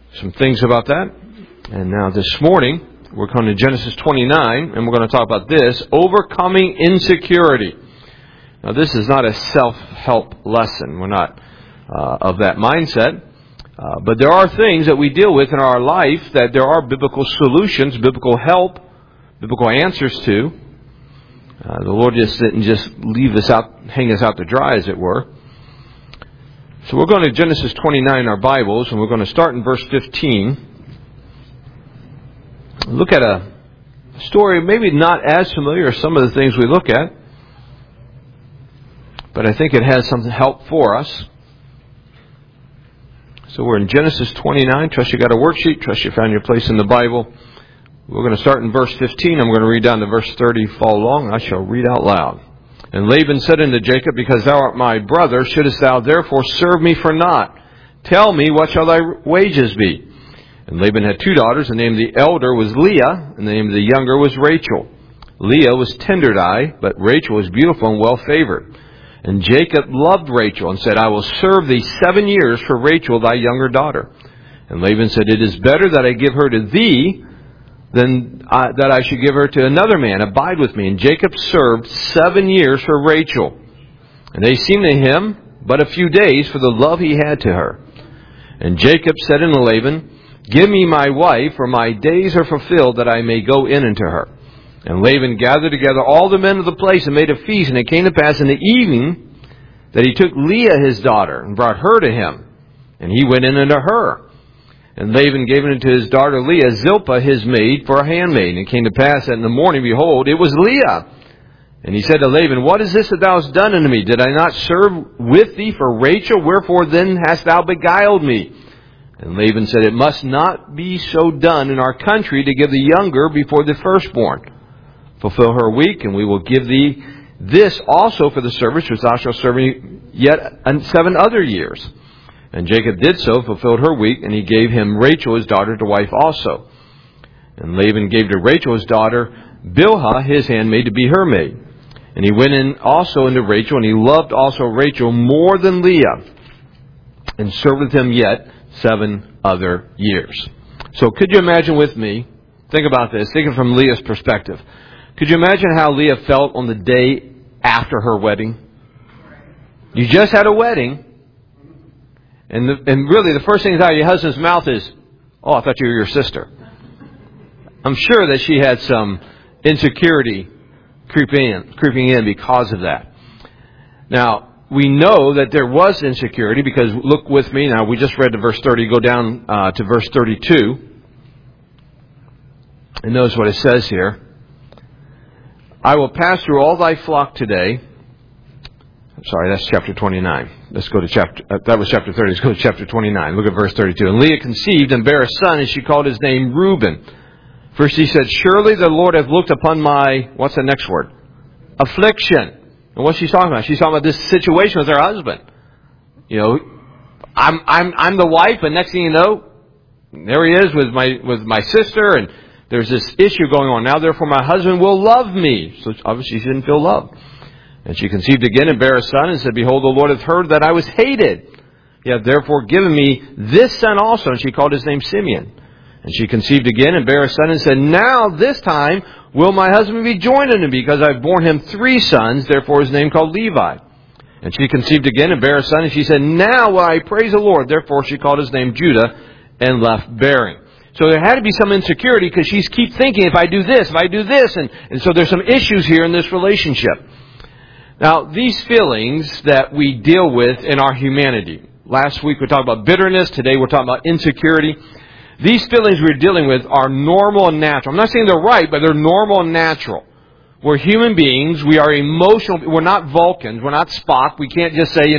some things about that. And now this morning, we're going to Genesis 29, and we're going to talk about this, overcoming insecurity. Now, this is not a self-help lesson. We're not of that mindset. But there are things that we deal with in our life that there are biblical solutions, biblical help, biblical answers to. The Lord didn't just leave us out, hang us out to dry, as it were. So we're going to Genesis 29 in our Bibles, and we're going to start in verse 15. Look at a story maybe not as familiar as some of the things we look at, but I think it has some help for us. So we're in Genesis 29. Trust you got a worksheet. Trust you found your place in the Bible. We're going to start in verse 15. I'm going to read down to verse 30. Follow along. I shall read out loud. And Laban said unto Jacob, Because thou art my brother, shouldest thou therefore serve me for naught? Tell me, what shall thy wages be? And Laban had 2 daughters. The name of the elder was Leah, and the name of the younger was Rachel. Leah was tender-eyed, but Rachel was beautiful and well-favored. And Jacob loved Rachel, and said, I will serve thee 7 years for Rachel thy younger daughter. And Laban said, It is better that I give her to thee, than that I should give her to another man. Abide with me. And Jacob served 7 years for Rachel. And they seemed to him but a few days for the love he had to her. And Jacob said unto Laban, Give me my wife, for my days are fulfilled, that I may go in unto her. And Laban gathered together all the men of the place and made a feast. And it came to pass in the evening that he took Leah his daughter and brought her to him. And he went in unto her. And Laban gave unto his daughter Leah Zilpah his maid for a handmaid. And it came to pass that in the morning, behold, it was Leah. And he said to Laban, What is this that thou hast done unto me? Did I not serve with thee for Rachel? Wherefore then hast thou beguiled me? And Laban said, It must not be so done in our country to give the younger before the firstborn. Fulfill her week, and we will give thee this also for the service which thou shalt serve me yet 7 other years. And Jacob did so, fulfilled her week, and he gave him Rachel his daughter to wife also. And Laban gave to Rachel his daughter Bilhah his handmaid to be her maid. And he went in also into Rachel, and he loved also Rachel more than Leah, and served with him yet 7 other years. So could you imagine with me, think about this, thinking from Leah's perspective. Could you imagine how Leah felt on the day after her wedding? You just had a wedding, and really the first thing out of your husband's mouth is, Oh, I thought you were your sister. I'm sure that she had some insecurity creeping in because of that. Now, we know that there was insecurity because, look with me, now we just read to verse 30, go down to verse 32. And notice what it says here. I will pass through all thy flock today. Sorry, that's chapter 29. Let's go to that was chapter 30. Let's go to chapter 29. Look at verse 32. And Leah conceived and bare a son, and she called his name Reuben. First she said, Surely the Lord hath looked upon my, what's the next word? Affliction. And what's she talking about? She's talking about this situation with her husband. You know, I'm the wife, but next thing you know, there he is with my sister, and there's this issue going on. Now, therefore, my husband will love me. So obviously she didn't feel loved. And she conceived again and bare a son, and said, Behold, the Lord hath heard that I was hated. He hath therefore given me this son also. And she called his name Simeon. And she conceived again and bare a son, and said, Now this time will my husband be joined unto me, because I have borne him 3 sons, therefore his name called Levi. And she conceived again and bare a son, and she said, Now will I praise the Lord. Therefore she called his name Judah, and left bearing. So there had to be some insecurity, because she keeps thinking, if I do this, and so there's some issues here in this relationship. Now, these feelings that we deal with in our humanity. Last week we talked about bitterness. Today we're talking about insecurity. These feelings we're dealing with are normal and natural. I'm not saying they're right, but they're normal and natural. We're human beings. We are emotional. We're not Vulcans. We're not Spock. We can't just say,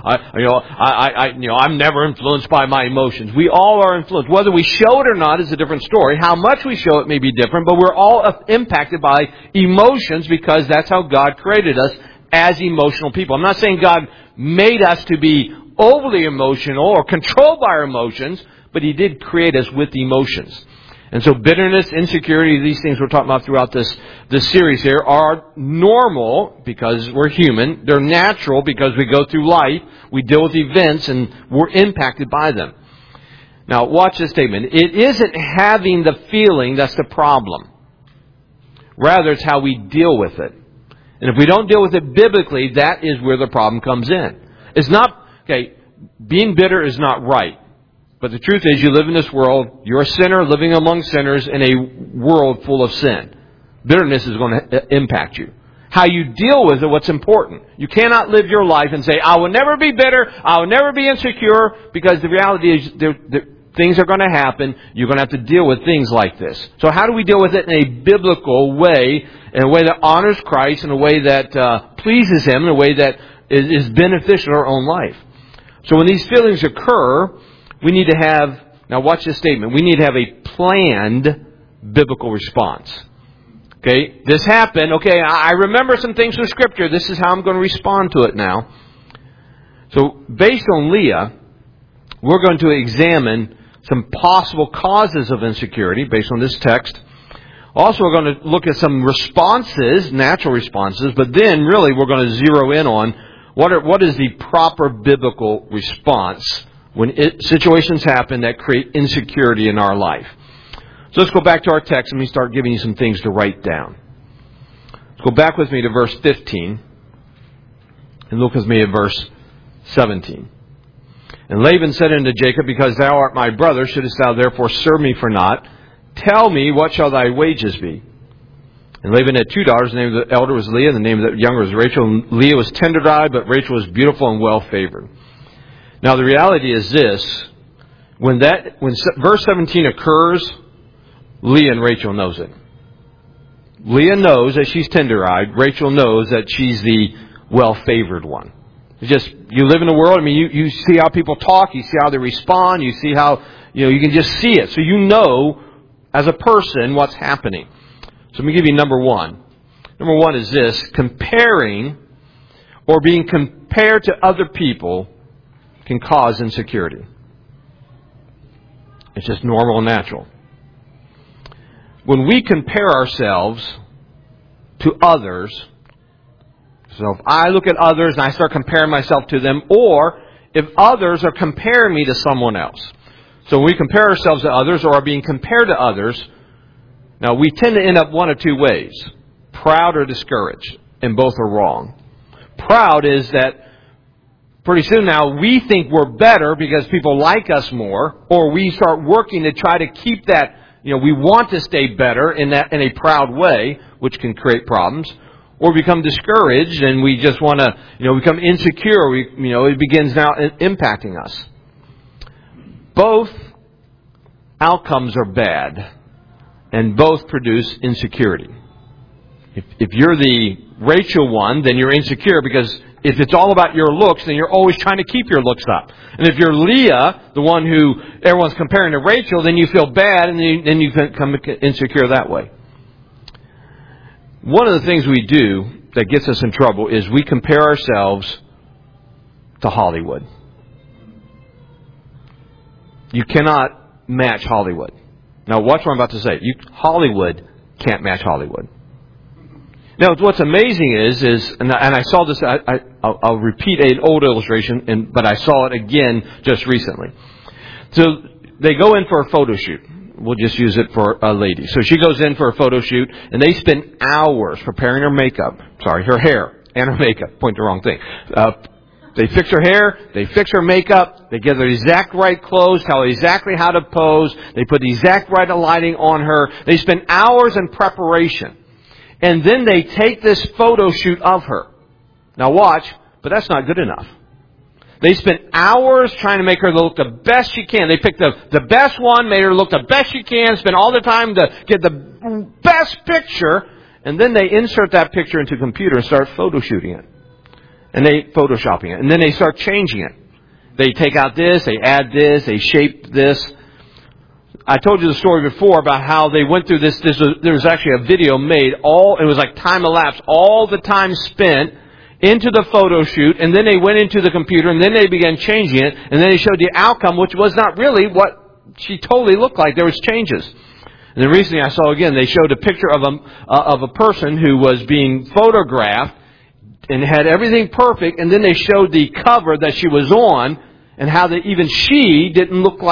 I'm never influenced by my emotions. We all are influenced. Whether we show it or not is a different story. How much we show it may be different, but we're all impacted by emotions because that's how God created us as emotional people. I'm not saying God made us to be overly emotional or controlled by our emotions, but He did create us with emotions. And so bitterness, insecurity, these things we're talking about throughout this series here are normal because we're human. They're natural because we go through life. We deal with events and we're impacted by them. Now, watch this statement. It isn't having the feeling that's the problem. Rather, it's how we deal with it. And if we don't deal with it biblically, that is where the problem comes in. It's not, being bitter is not right. But the truth is, you live in this world, you're a sinner living among sinners in a world full of sin. Bitterness is going to impact you. How you deal with it, what's important. You cannot live your life and say, I will never be bitter, I will never be insecure, because the reality is things are going to happen. You're going to have to deal with things like this. So how do we deal with it in a biblical way, in a way that honors Christ, in a way that pleases Him, in a way that is beneficial to our own life? So when these feelings occur, we need to have, now watch this statement, we need to have a planned biblical response. Okay, this happened. Okay, I remember some things from Scripture. This is how I'm going to respond to it now. So based on Leah, we're going to examine some possible causes of insecurity based on this text. Also, we're going to look at some responses, natural responses, but then really we're going to zero in on what is the proper biblical response when situations happen that create insecurity in our life. So let's go back to our text and let me start giving you some things to write down. Let's go back with me to verse 15 and look with me at verse 17. And Laban said unto Jacob, Because thou art my brother, shouldest thou therefore serve me for naught? Tell me, what shall thy wages be? And Laban had 2 daughters. The name of the elder was Leah, and the name of the younger was Rachel. And Leah was tender-eyed, but Rachel was beautiful and well-favored. Now the reality is this. When verse 17 occurs, Leah and Rachel knows it. Leah knows that she's tender-eyed. Rachel knows that she's the well-favored one. You live in the world. I mean, you see how people talk. You see how they respond. You see how, you can just see it. So you know, as a person, what's happening. So let me give you number one. Number one is this. Comparing or being compared to other people can cause insecurity. It's just normal and natural. When we compare ourselves to others, so if I look at others and I start comparing myself to them, or if others are comparing me to someone else. So when we compare ourselves to others or are being compared to others, now we tend to end up one of two ways. Proud or discouraged. And both are wrong. Proud is that pretty soon now we think we're better because people like us more, or we start working to try to keep that, we want to stay better in a proud way, which can create problems. Or become discouraged and we just want to, become insecure. It begins now impacting us. Both outcomes are bad and both produce insecurity. If you're the Rachel one, then you're insecure because if it's all about your looks, then you're always trying to keep your looks up. And if you're Leah, the one who everyone's comparing to Rachel, then you feel bad and then you become insecure that way. One of the things we do that gets us in trouble is we compare ourselves to Hollywood. You cannot match Hollywood. Now, watch what I'm about to say. Hollywood can't match Hollywood. Now, what's amazing is and I saw this, I'll repeat an old illustration, but I saw it again just recently. So they go in for a photo shoot. We'll just use it for a lady. So she goes in for a photo shoot, and they spend hours preparing her hair and her makeup. Point the wrong thing. They fix her hair, they fix her makeup, they give her the exact right clothes, tell her exactly how to pose, they put the exact right lighting on her. They spend hours in preparation. And then they take this photo shoot of her. Now watch, but that's not good enough. They spent hours trying to make her look the best she can. They picked the best one, made her look the best she can, spent all the time to get the best picture, and then they insert that picture into the computer and start photo shooting it. And they photoshopping it. And then they start changing it. They take out this, they add this, they shape this. I told you the story before about how they went through this. There was actually a video made. It was like time elapsed. All the time spent into the photo shoot, and then they went into the computer, and then they began changing it, and then they showed the outcome, which was not really what she totally looked like. There was changes. And then recently I saw again, they showed a picture of a person who was being photographed and had everything perfect, and then they showed the cover that she was on, and how that even she didn't look like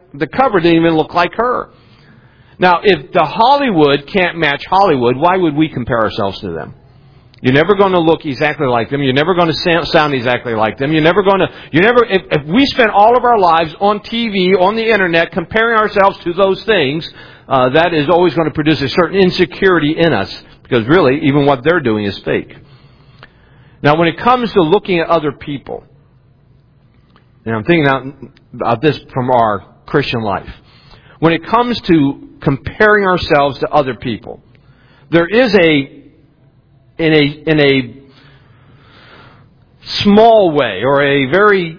the cover didn't even look like her. Now, if the Hollywood can't match Hollywood, why would we compare ourselves to them? You're never going to look exactly like them. You're never going to sound exactly like them. If we spend all of our lives on TV, on the internet, comparing ourselves to those things, that is always going to produce a certain insecurity in us. Because really, even what they're doing is fake. Now, when it comes to looking at other people, and I'm thinking about this from our Christian life. When it comes to comparing ourselves to other people, there is in a small way, or a very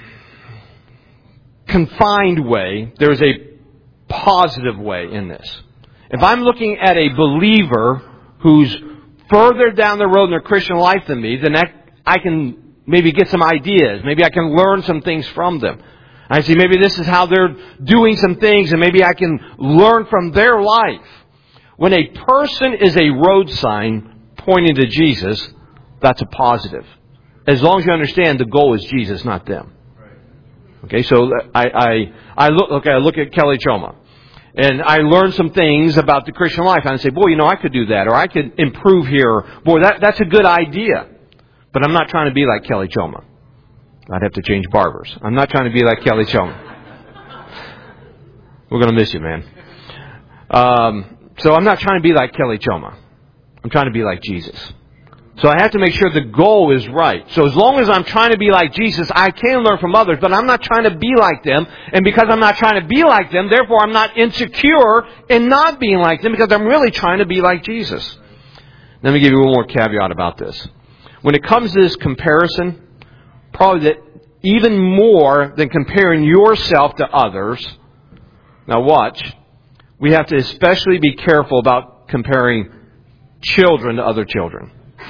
confined way, there is a positive way in this. If I'm looking at a believer who's further down the road in their Christian life than me, then I can maybe get some ideas. Maybe I can learn some things from them. I see maybe this is how they're doing some things, and maybe I can learn from their life. When a person is a road sign pointing to Jesus, that's a positive. As long as you understand the goal is Jesus, not them. Okay, so I look at Kelly Choma. And I learned some things about the Christian life. And I say, boy, I could do that. Or I could improve here. Boy, that's a good idea. But I'm not trying to be like Kelly Choma. I'd have to change barbers. I'm not trying to be like Kelly Choma. We're going to miss you, man. So I'm not trying to be like Kelly Choma. I'm trying to be like Jesus. So I have to make sure the goal is right. So as long as I'm trying to be like Jesus, I can learn from others, but I'm not trying to be like them. And because I'm not trying to be like them, therefore I'm not insecure in not being like them, because I'm really trying to be like Jesus. Let me give you one more caveat about this. When it comes to this comparison, probably that even more than comparing yourself to others, now watch, we have to especially be careful about comparing children to other children.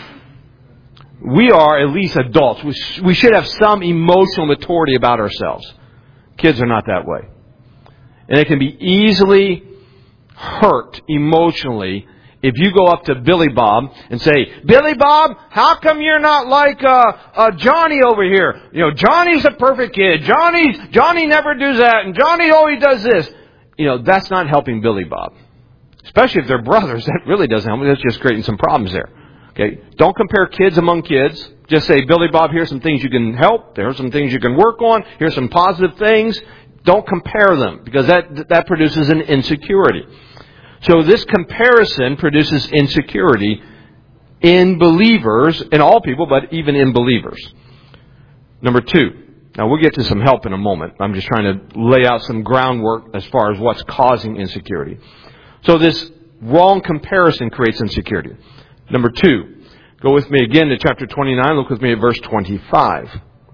We are at least adults. We should have some emotional maturity about ourselves. Kids are not that way. And they can be easily hurt emotionally if you go up to Billy Bob and say, Billy Bob, how come you're not like Johnny over here? Johnny's a perfect kid. Johnny never does that, and Johnny always does this. That's not helping Billy Bob. Especially if they're brothers, that really doesn't help. That's just creating some problems there. Okay, don't compare kids among kids. Just say, Billy Bob, here's some things you can help. There's some things you can work on. Here's some positive things. Don't compare them, because that produces an insecurity. So this comparison produces insecurity in believers, in all people, but even in believers. Number 2. Now we'll get to some help in a moment. I'm just trying to lay out some groundwork as far as what's causing insecurity. So this wrong comparison creates insecurity. Number 2, go with me again to chapter 29. Look with me at verse 25.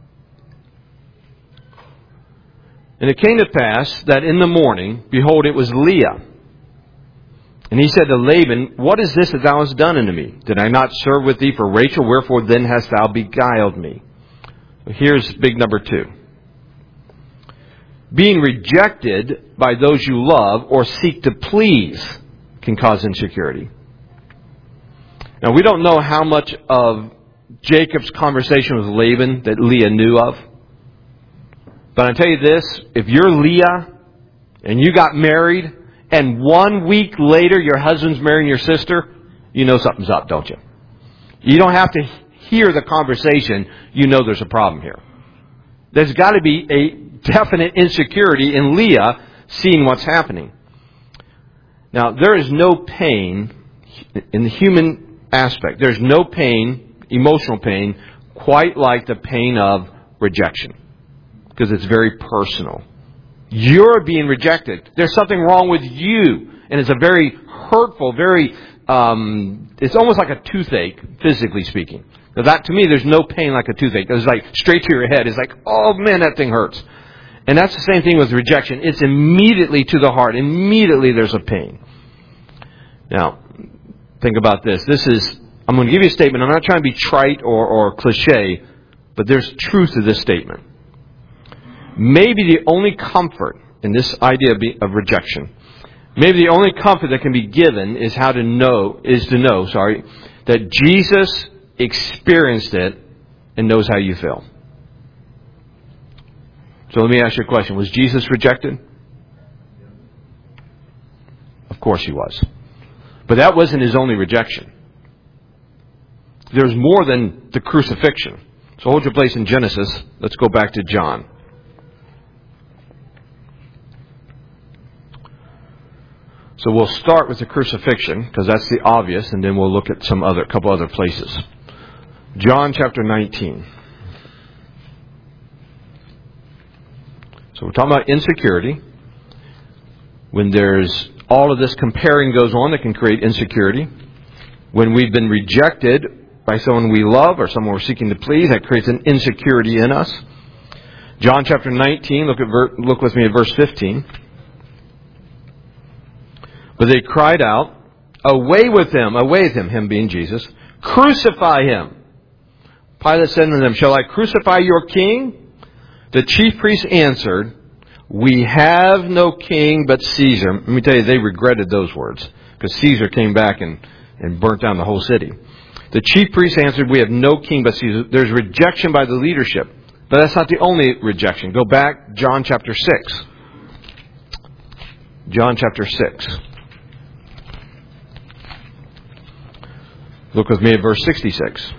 And it came to pass that in the morning, behold, it was Leah. And he said to Laban, what is this that thou hast done unto me? Did I not serve with thee for Rachel? Wherefore then hast thou beguiled me? Here's big number 2. Being rejected by those you love or seek to please can cause insecurity. Now, we don't know how much of Jacob's conversation with Laban that Leah knew of. But I tell you this, if you're Leah and you got married and 1 week later your husband's marrying your sister, you know something's up, don't you? You don't have to hear the conversation. You know there's a problem here. There's got to be a definite insecurity in Leah seeing what's happening. Now, there is no pain in the human aspect. There's no pain, emotional pain, quite like the pain of rejection. Because it's very personal. You're being rejected. There's something wrong with you. And it's a very hurtful, it's almost like a toothache, physically speaking. Now that, to me, there's no pain like a toothache. It's like straight to your head. It's like, oh man, that thing hurts. And that's the same thing with rejection. It's immediately to the heart. Immediately there's a pain. Now, think about this. I'm going to give you a statement. I'm not trying to be trite or cliche, but there's truth to this statement. Maybe the only comfort in this idea of rejection, maybe the only comfort that can be given is to know that Jesus experienced it and knows how you feel. So let me ask you a question. Was Jesus rejected? Of course he was. But that wasn't his only rejection. There's more than the crucifixion. So hold your place in Genesis. Let's go back to John. So we'll start with the crucifixion, because that's the obvious, and then we'll look at a couple other places. John chapter 19. So we're talking about insecurity. When there's all of this comparing goes on that can create insecurity. When we've been rejected by someone we love or someone we're seeking to please, that creates an insecurity in us. John chapter 19, look with me at verse 15. But they cried out, away with him, him being Jesus, crucify him. Pilate said to them, shall I crucify your king? The chief priests answered, we have no king but Caesar. Let me tell you, they regretted those words, because Caesar came back and burnt down the whole city. The chief priests answered, we have no king but Caesar. There's rejection by the leadership. But that's not the only rejection. Go back, John chapter 6. John chapter 6. Look with me at verse 66.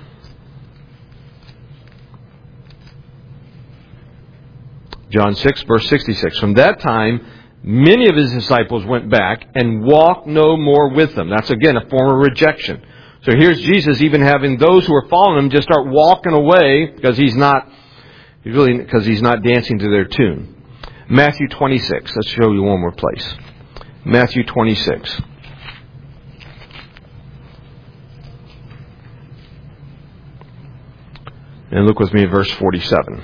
John 6, verse 66. From that time, many of his disciples went back and walked no more with them. That's again a form of rejection. So here's Jesus even having those who are following him just start walking away because he's not dancing to their tune. Matthew 26. Let's show you one more place. Matthew 26. And look with me at verse 47.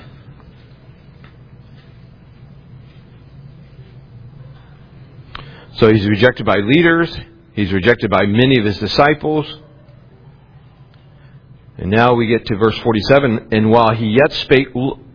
So he's rejected by leaders. He's rejected by many of his disciples. And now we get to verse 47. And while he yet spake,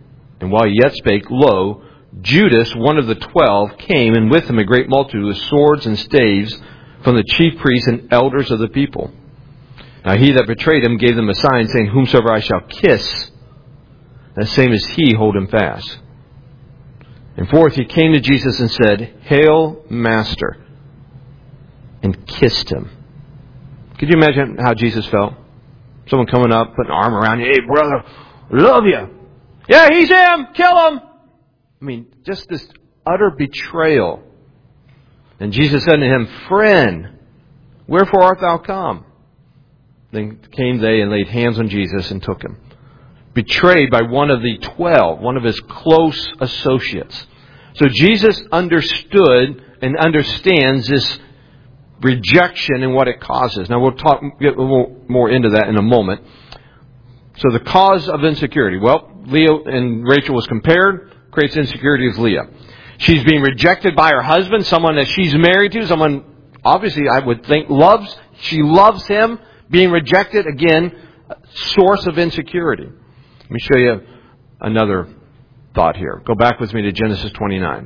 lo, Judas, one of the 12, came, and with him a great multitude with swords and staves from the chief priests and elders of the people. Now he that betrayed him gave them a sign, saying, whomsoever I shall kiss, the same as he, hold him fast. And forth he came to Jesus and said, Hail, Master, and kissed him. Could you imagine how Jesus felt? Someone coming up, putting an arm around you. Hey, brother, love you. Yeah, he's him. Kill him. I mean, just this utter betrayal. And Jesus said to him, Friend, wherefore art thou come? Then came they and laid hands on Jesus and took him. Betrayed by one of the 12, one of his close associates. So Jesus understood and understands this rejection and what it causes. Now we'll get a little more into that in a moment. So the cause of insecurity. Well, Leah and Rachel was compared, creates insecurity with Leah. She's being rejected by her husband, someone that she's married to, someone obviously I would think loves. She loves him. Being rejected, again, source of insecurity. Let me show you another thought here. Go back with me to Genesis 29.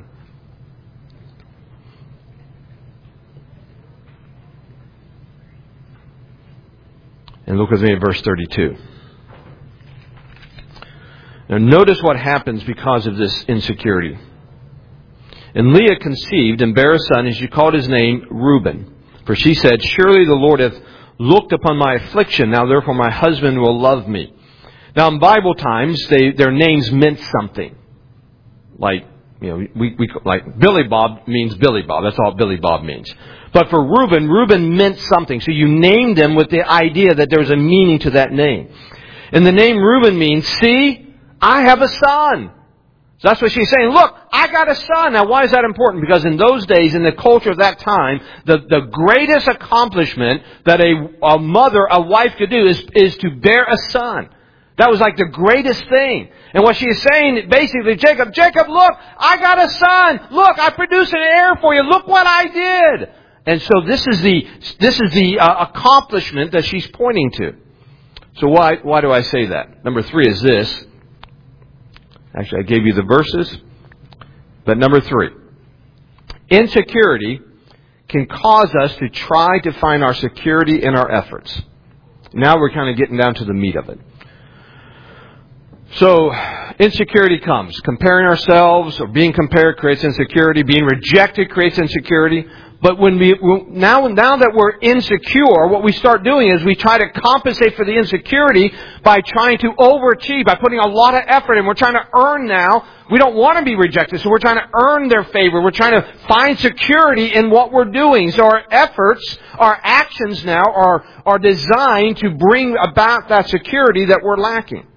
And look with me at verse 32. Now notice what happens because of this insecurity. And Leah conceived and bare a son, and she called his name Reuben. For she said, Surely the Lord hath looked upon my affliction, now therefore my husband will love me. Now in Bible times, their names meant something. Like, like Billy Bob means Billy Bob. That's all Billy Bob means. But for Reuben meant something. So you named him with the idea that there was a meaning to that name. And the name Reuben means, see, I have a son. So that's what she's saying. Look, I got a son. Now, why is that important? Because in those days, in the culture of that time, the greatest accomplishment that a mother, a wife could do is to bear a son. That was like the greatest thing. And what she is saying, basically, Jacob, look, I got a son. Look, I produced an heir for you. Look what I did. And so this is the accomplishment that she's pointing to. So why do I say that? Number 3 is this. Actually, I gave you the verses. But number 3. Insecurity can cause us to try to find our security in our efforts. Now we're kind of getting down to the meat of it. So, insecurity comes. Comparing ourselves or being compared creates insecurity. Being rejected creates insecurity. But now that we're insecure, what we start doing is we try to compensate for the insecurity by trying to overachieve, by putting a lot of effort in. We're trying to earn now. We don't want to be rejected, so we're trying to earn their favor. We're trying to find security in what we're doing. So our efforts, our actions now are designed to bring about that security that we're lacking.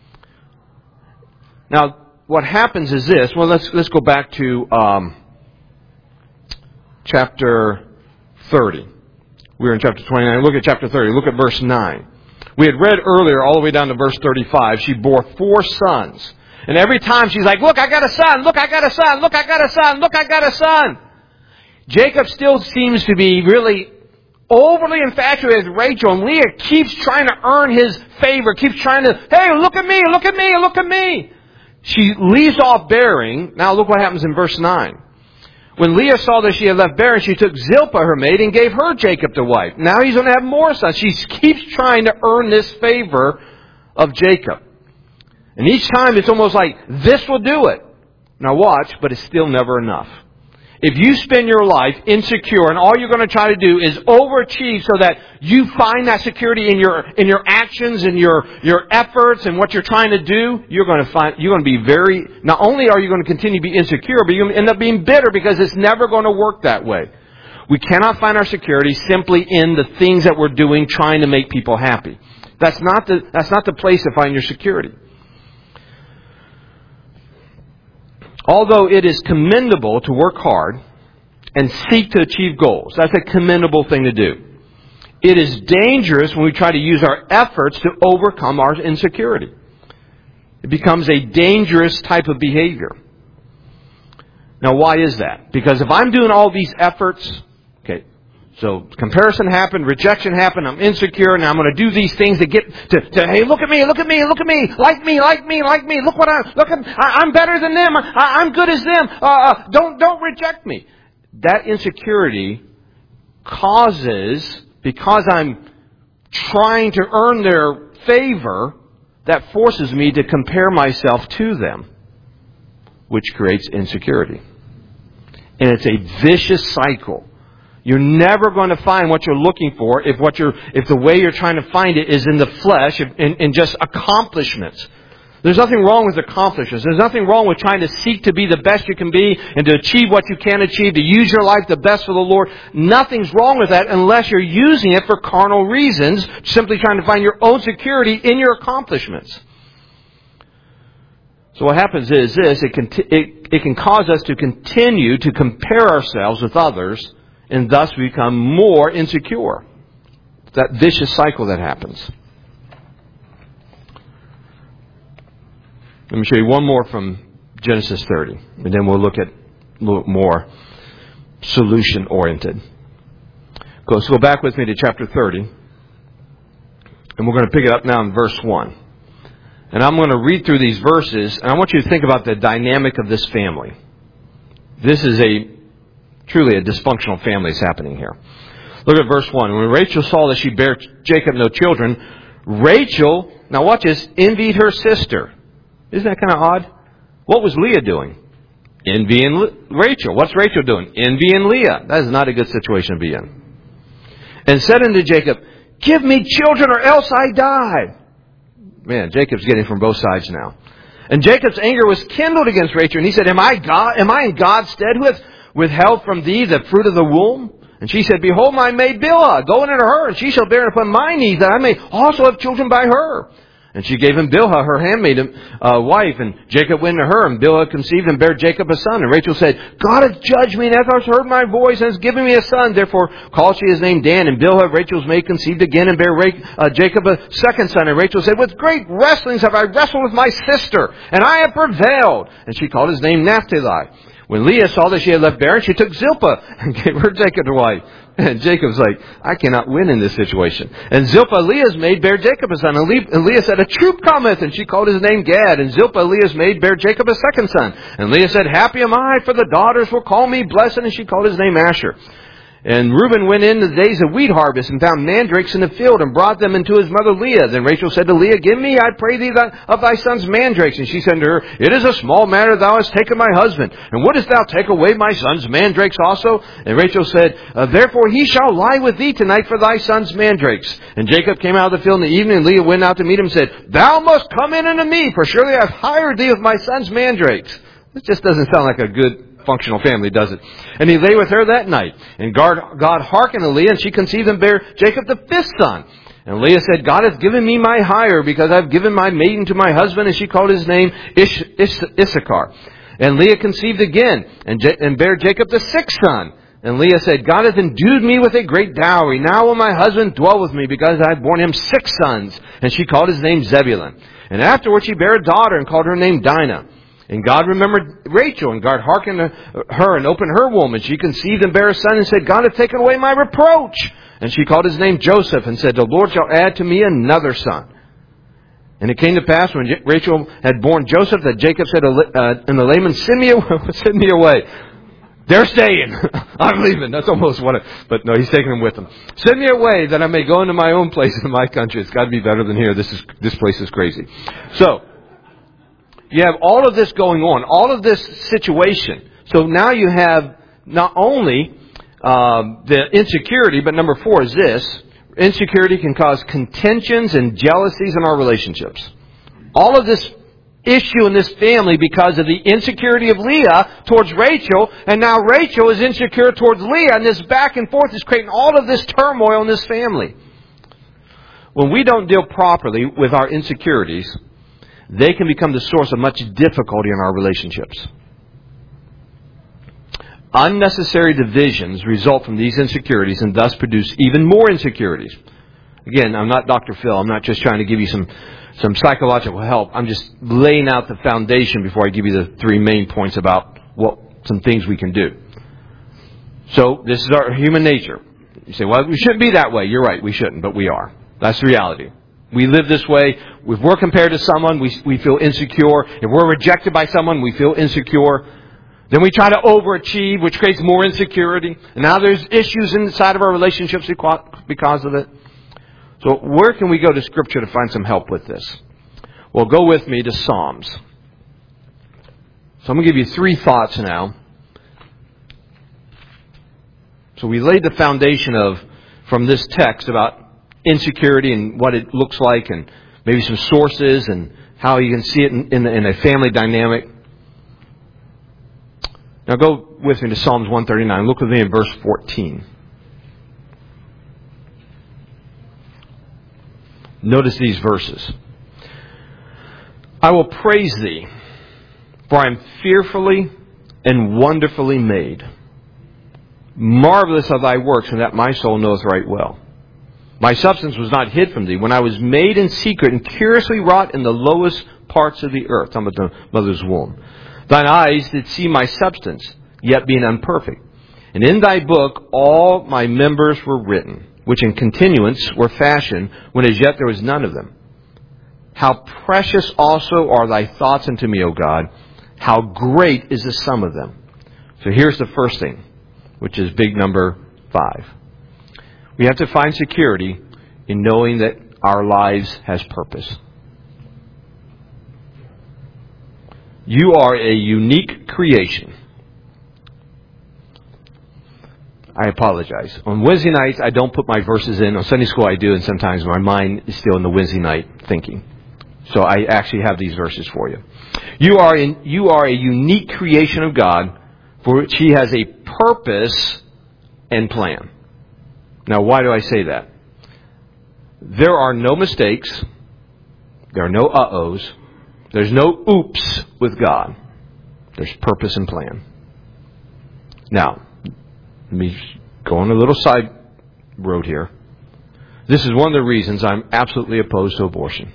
Now, what happens is this. Well, let's go back to chapter 30. We were in chapter 29. Look at chapter 30. Look at verse 9. We had read earlier all the way down to verse 35. She bore 4 sons. And every time she's like, look, I got a son. Look, I got a son. Look, I got a son. Look, I got a son. Jacob still seems to be really overly infatuated with Rachel. And Leah keeps trying to earn his favor. Keeps trying to, hey, look at me, look at me, look at me. She leaves off bearing. Now look what happens in verse 9. When Leah saw that she had left bearing, she took Zilpah, her maid, and gave her Jacob to wife. Now he's going to have more sons. She keeps trying to earn this favor of Jacob. And each time it's almost like, this will do it. Now watch, but it's still never enough. If you spend your life insecure and all you're going to try to do is overachieve so that you find that security in your actions and your efforts and what you're trying to do, you're going to be very, not only are you going to continue to be insecure, but you're going to end up being bitter because it's never going to work that way. We cannot find our security simply in the things that we're doing trying to make people happy. That's not the place to find your security. Although it is commendable to work hard and seek to achieve goals, that's a commendable thing to do. It is dangerous when we try to use our efforts to overcome our insecurity. It becomes a dangerous type of behavior. Now, why is that? Because if I'm doing all these efforts, okay, so comparison happened, rejection happened, I'm insecure, and I'm going to do these things to get to hey, look at me, look at me, look at me, like me, like me, like me, look what I'm better than them, I'm good as them, don't reject me. That insecurity causes, because I'm trying to earn their favor, that forces me to compare myself to them, which creates insecurity. And it's a vicious cycle. You're never going to find what you're looking for if the way you're trying to find it is in the flesh, in just accomplishments. There's nothing wrong with accomplishments. There's nothing wrong with trying to seek to be the best you can be and to achieve what you can achieve, to use your life the best for the Lord. Nothing's wrong with that unless you're using it for carnal reasons, simply trying to find your own security in your accomplishments. So what happens is this, it can cause us to continue to compare ourselves with others, and thus become more insecure. That vicious cycle that happens. Let me show you one more from Genesis 30. And then we'll look at a little more solution-oriented. So go back with me to chapter 30. And we're going to pick it up now in verse 1. And I'm going to read through these verses, and I want you to think about the dynamic of this family. This is truly a dysfunctional family is happening here. Look at verse 1. When Rachel saw that she bare Jacob no children, Rachel, now watch this, envied her sister. Isn't that kind of odd? What was Leah doing? Envying Rachel. What's Rachel doing? Envying Leah. That is not a good situation to be in. And said unto Jacob, give me children or else I die. Man, Jacob's getting from both sides now. And Jacob's anger was kindled against Rachel, and he said, Am I in God's stead who hath withheld from thee the fruit of the womb? And she said, Behold, my maid Bilhah, go in unto her, and she shall bear upon my knees, that I may also have children by her. And she gave him Bilhah, her handmaid, wife. And Jacob went to her, and Bilhah conceived and bare Jacob a son. And Rachel said, God hath judged me, and hath heard my voice, and has given me a son. Therefore called she his name Dan. And Bilhah, Rachel's maid, conceived again, and bare Jacob a second son. And Rachel said, With great wrestlings have I wrestled with my sister, and I have prevailed. And she called his name Naphtali. When Leah saw that she had left barren, she took Zilpah and gave her Jacob to wife. And Jacob's like, I cannot win in this situation. And Zilpah, Leah's maid, bare Jacob a son. And Leah said, A troop cometh. And she called his name Gad. And Zilpah, Leah's maid, bare Jacob a second son. And Leah said, Happy am I, for the daughters will call me blessed. And she called his name Asher. And Reuben went in the days of wheat harvest and found mandrakes in the field and brought them into his mother Leah. Then Rachel said to Leah, give me, I pray thee, of thy son's mandrakes. And she said to her, it is a small matter thou hast taken my husband. And wouldest thou take away my son's mandrakes also? And Rachel said, therefore he shall lie with thee tonight for thy son's mandrakes. And Jacob came out of the field in the evening, and Leah went out to meet him and said, thou must come in unto me, for surely I have hired thee with my son's mandrakes. This just doesn't sound like a good functional family, does it? And he lay with her that night. And God hearkened to Leah, and she conceived and bare Jacob the fifth son. And Leah said, God hath given me my hire, because I have given my maiden to my husband. And she called his name Issachar. And Leah conceived again, and bare Jacob the sixth son. And Leah said, God hath endued me with a great dowry. Now will my husband dwell with me, because I have borne him 6 sons. And she called his name Zebulun. And afterward she bare a daughter, and called her name Dinah. And God remembered Rachel, and God hearkened to her, and opened her womb. And she conceived and bare a son, and said, God hath taken away my reproach. And she called his name Joseph, and said, the Lord shall add to me another son. And it came to pass, when Rachel had borne Joseph, that Jacob said unto Laban, send me away. They're staying. I'm leaving. That's almost what but no, he's taking them with him. Send me away, that I may go into my own place in my country. It's got to be better than here. This place is crazy. So, you have all of this going on, all of this situation. So now you have not only the insecurity, but number 4 is this. Insecurity can cause contentions and jealousies in our relationships. All of this issue in this family because of the insecurity of Leah towards Rachel, and now Rachel is insecure towards Leah, and this back and forth is creating all of this turmoil in this family. When we don't deal properly with our insecurities, they can become the source of much difficulty in our relationships. Unnecessary divisions result from these insecurities and thus produce even more insecurities. Again, I'm not Dr. Phil. I'm not just trying to give you some psychological help. I'm just laying out the foundation before I give you the 3 main points about some things we can do. So, this is our human nature. You say, well, we shouldn't be that way. You're right, we shouldn't, but we are. That's the reality. We live this way. If we're compared to someone, we feel insecure. If we're rejected by someone, we feel insecure. Then we try to overachieve, which creates more insecurity. And now there's issues inside of our relationships because of it. So where can we go to Scripture to find some help with this? Well, go with me to Psalms. So I'm going to give you 3 thoughts now. So we laid the foundation from this text about insecurity and what it looks like, and maybe some sources and how you can see it in a family dynamic. Now go with me to Psalms 139. Look with me in verse 14. Notice these verses. I will praise thee, for I am fearfully and wonderfully made. Marvelous are thy works, and that my soul knoweth right well. My substance was not hid from thee when I was made in secret and curiously wrought in the lowest parts of the earth. Talking about the mother's womb. Thine eyes did see my substance, yet being unperfect. And in thy book all my members were written, which in continuance were fashioned, when as yet there was none of them. How precious also are thy thoughts unto me, O God. How great is the sum of them. So here's the first thing, which is big number 5. We have to find security in knowing that our lives has purpose. You are a unique creation. I apologize. On Wednesday nights, I don't put my verses in. On Sunday school, I do, and sometimes my mind is still in the Wednesday night thinking. So I actually have these verses for you. You are a unique creation of God, for which He has a purpose and plan. Now, why do I say that? There are no mistakes. There are no uh-ohs. There's no oops with God. There's purpose and plan. Now, let me go on a little side road here. This is one of the reasons I'm absolutely opposed to abortion.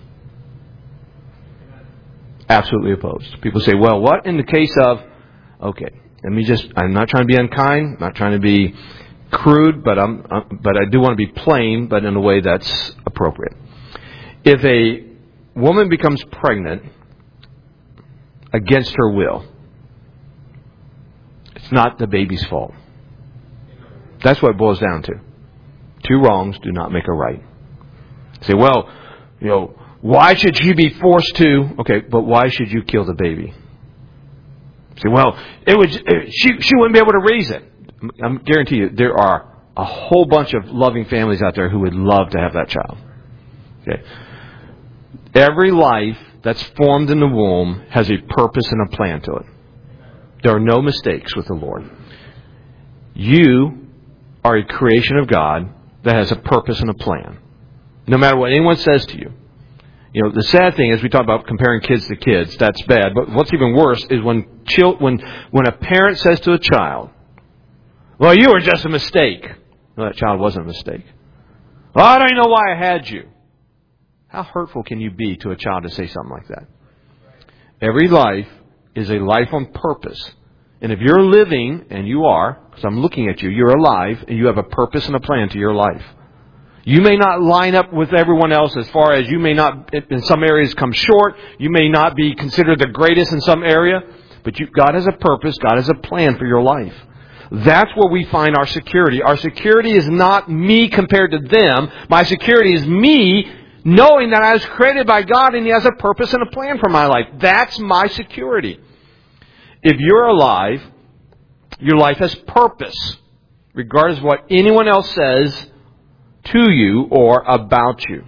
Absolutely opposed. People say, well, what in the case of... Okay, I'm not trying to be unkind. I'm not trying to be crude, but I do want to be plain, but in a way that's appropriate. If a woman becomes pregnant against her will, it's not the baby's fault. That's what it boils down to. Two wrongs do not make a right. Say, well, why should she be forced to? Okay, but why should you kill the baby? Say, well, she wouldn't be able to raise it. I guarantee you, there are a whole bunch of loving families out there who would love to have that child. Okay. Every life that's formed in the womb has a purpose and a plan to it. There are no mistakes with the Lord. You are a creation of God that has a purpose and a plan. No matter what anyone says to you. The sad thing is we talk about comparing kids to kids. That's bad. But what's even worse is when a parent says to a child, well, you were just a mistake. No, that child wasn't a mistake. Well, I don't even know why I had you. How hurtful can you be to a child to say something like that? Every life is a life on purpose. And if you're living, and you are, because I'm looking at you, you're alive, and you have a purpose and a plan to your life. You may not line up with everyone else as far as you may not, in some areas, come short. You may not be considered the greatest in some area. But God has a purpose. God has a plan for your life. That's where we find our security. Our security is not me compared to them. My security is me knowing that I was created by God and He has a purpose and a plan for my life. That's my security. If you're alive, your life has purpose, regardless of what anyone else says to you or about you.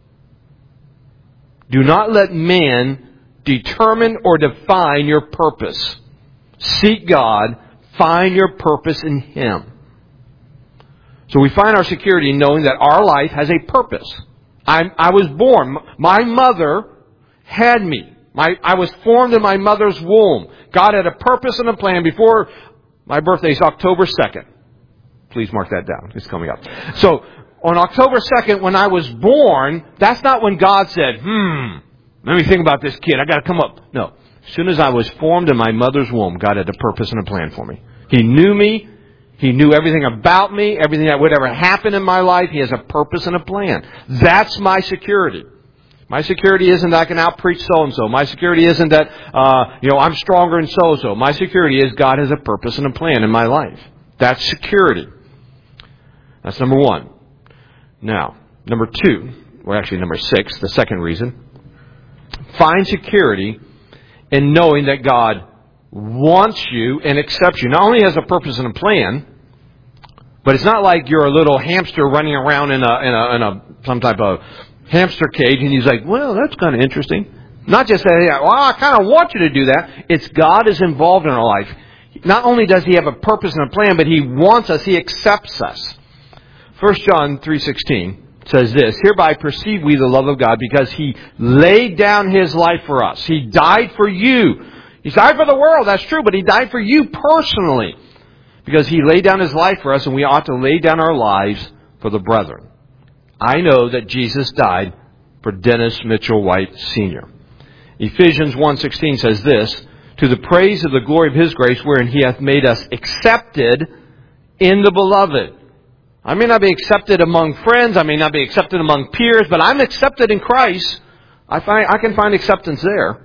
Do not let man determine or define your purpose. Seek God. Find your purpose in Him. So we find our security in knowing that our life has a purpose. I was born. My mother had me. I was formed in my mother's womb. God had a purpose and a plan before my birthday is October 2nd. Please mark that down. It's coming up. So on October 2nd, when I was born, that's not when God said, let me think about this kid. I got to come up. No. As soon as I was formed in my mother's womb, God had a purpose and a plan for me. He knew me. He knew everything about me, everything that would ever happen in my life. He has a purpose and a plan. That's my security. My security isn't that I can out-preach so-and-so. My security isn't that, I'm stronger than so-and-so. My security is God has a purpose and a plan in my life. That's security. That's number one. Now, number two, or actually number 6, the second reason. Find security in knowing that God wants you and accepts you. Not only has a purpose and a plan, but it's not like you're a little hamster running around in some type of hamster cage and He's like, well, that's kind of interesting. Not just that, well, I kind of want you to do that. It's God is involved in our life. Not only does He have a purpose and a plan, but He wants us, He accepts us. 1 John 3:16 says this, hereby perceive we the love of God because He laid down His life for us. He died for you. He died for the world, that's true, but He died for you personally. Because He laid down His life for us, and we ought to lay down our lives for the brethren. I know that Jesus died for Dennis Mitchell White Sr. Ephesians 1:16 says this, to the praise of the glory of His grace, wherein He hath made us accepted in the beloved. I may not be accepted among friends, I may not be accepted among peers, but I'm accepted in Christ. I can find acceptance there.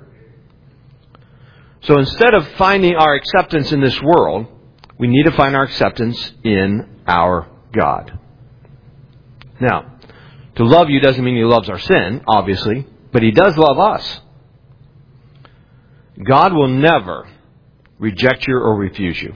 So instead of finding our acceptance in this world, we need to find our acceptance in our God. Now, to love you doesn't mean He loves our sin, obviously, but He does love us. God will never reject you or refuse you.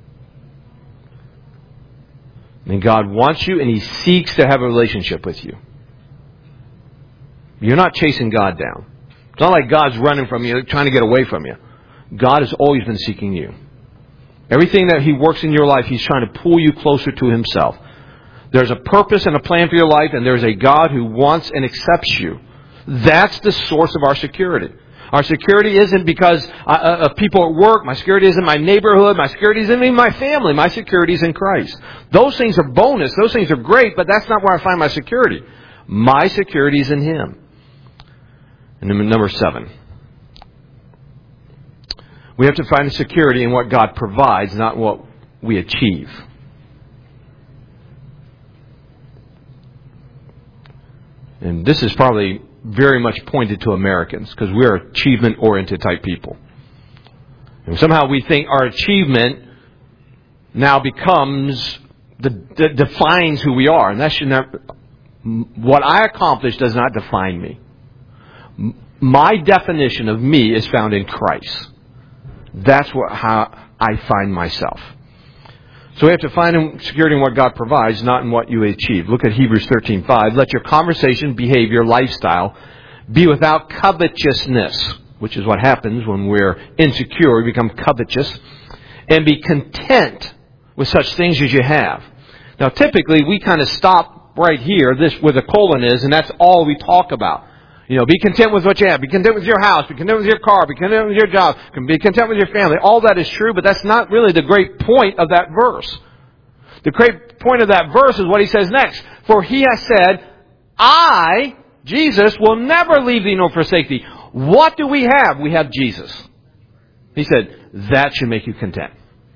And God wants you and He seeks to have a relationship with you. You're not chasing God down. It's not like God's running from you, trying to get away from you. God has always been seeking you. Everything that He works in your life, He's trying to pull you closer to Himself. There's a purpose and a plan for your life, and there's a God who wants and accepts you. That's the source of our security. Our security isn't because of people at work. My security isn't my neighborhood. My security isn't even my family. My security is in Christ. Those things are bonus. Those things are great, but that's not where I find my security. My security is in Him. And then number 7. We have to find security in what God provides, not what we achieve. And this is probably very much pointed to Americans, because we're achievement-oriented type people. And somehow we think our achievement now becomes that defines who we are. And that should not, what I accomplish does not define me. My definition of me is found in Christ. That's how I find myself. So we have to find security in what God provides, not in what you achieve. Look at Hebrews 13:5. Let your conversation, behavior, lifestyle be without covetousness, which is what happens when we're insecure. We become covetous. And be content with such things as you have. Now, typically, we kind of stop right here, this where the colon is, and that's all we talk about. You know, be content with what you have. Be content with your house. Be content with your car. Be content with your job. Be content with your family. All that is true, but that's not really the great point of that verse. The great point of that verse is what he says next. For he has said, I, Jesus, will never leave thee nor forsake thee. What do we have? We have Jesus. He said, that should make you content.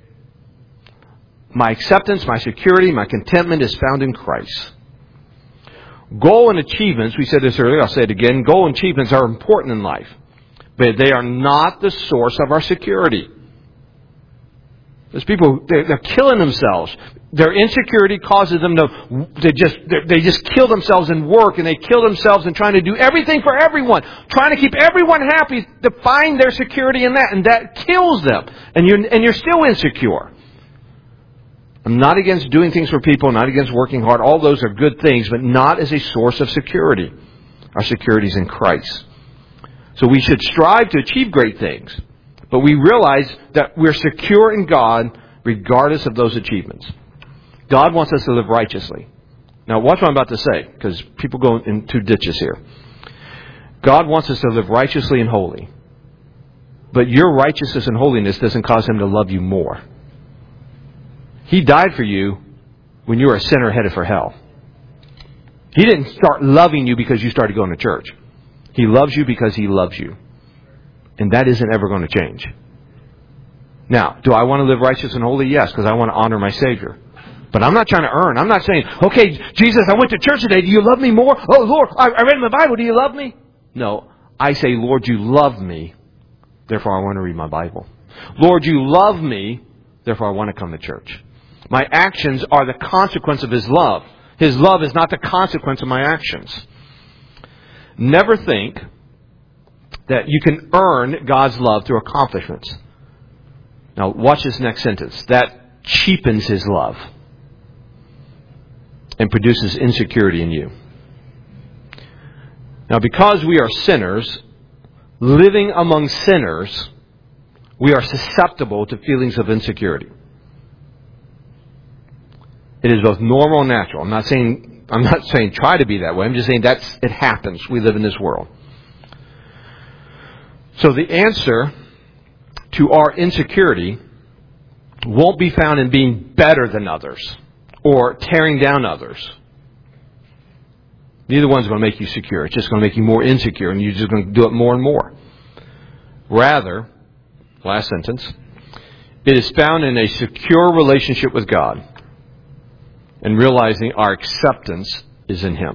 My acceptance, my security, my contentment is found in Christ. Goal and achievements, we said this earlier, I'll say it again, goal and achievements are important in life, but they are not the source of our security. There's people, they're killing themselves. Their insecurity causes them they just kill themselves in work, and they kill themselves in trying to do everything for everyone, trying to keep everyone happy, to find their security in that, and that kills them. And you're still insecure. I'm not against doing things for people, not against working hard. All those are good things, but not as a source of security. Our security is in Christ. So we should strive to achieve great things, but we realize that we're secure in God regardless of those achievements. God wants us to live righteously. Now watch what I'm about to say, because people go in two ditches here. God wants us to live righteously and holy. But your righteousness and holiness doesn't cause Him to love you more. He died for you when you were a sinner headed for hell. He didn't start loving you because you started going to church. He loves you because He loves you. And that isn't ever going to change. Now, do I want to live righteous and holy? Yes, because I want to honor my Savior. But I'm not trying to earn. I'm not saying, okay, Jesus, I went to church today. Do you love me more? Oh, Lord, I read in the Bible. Do you love me? No. I say, Lord, you love me. Therefore, I want to read my Bible. Lord, you love me. Therefore, I want to come to church. My actions are the consequence of His love. His love is not the consequence of my actions. Never think that you can earn God's love through accomplishments. Now, watch this next sentence. That cheapens His love and produces insecurity in you. Now, because we are sinners, living among sinners, we are susceptible to feelings of insecurity. It is both normal and natural. I'm not saying try to be that way. I'm just saying it happens. We live in this world. So the answer to our insecurity won't be found in being better than others or tearing down others. Neither one's going to make you secure. It's just going to make you more insecure, and you're just going to do it more and more. Rather, last sentence, it is found in a secure relationship with God and realizing our acceptance is in Him.